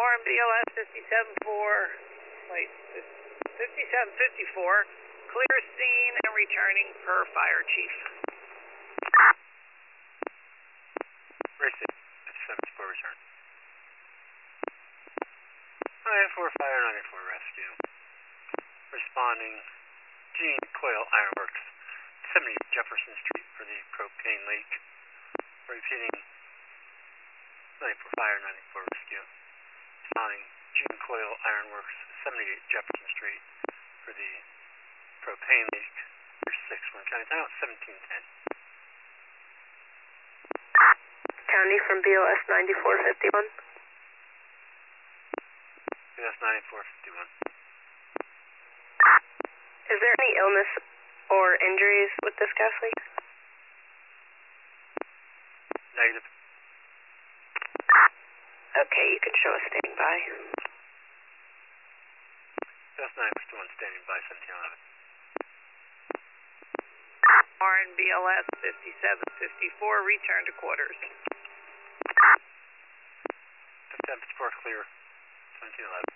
BLS 57-4, flight 5754, clear scene and returning per fire chief. Racing, 57-4 return. 94 fire, 94 rescue. Responding, Gene Coyle Ironworks, 70 Jefferson Street for the propane leak. Repeating, 94 fire, 94 rescue. Responding, Gene Coyle Ironworks, 78 Jefferson Street for the propane leak. 6-1 County Town, 1710. County from BLS 9451. BLS 9451. Is there any illness or injuries with this gas leak? Negative. Okay, you can show us standing by. BLS 951 standing by, 1711. BLS 5754, return to quarters. 57-4 clear, 1711.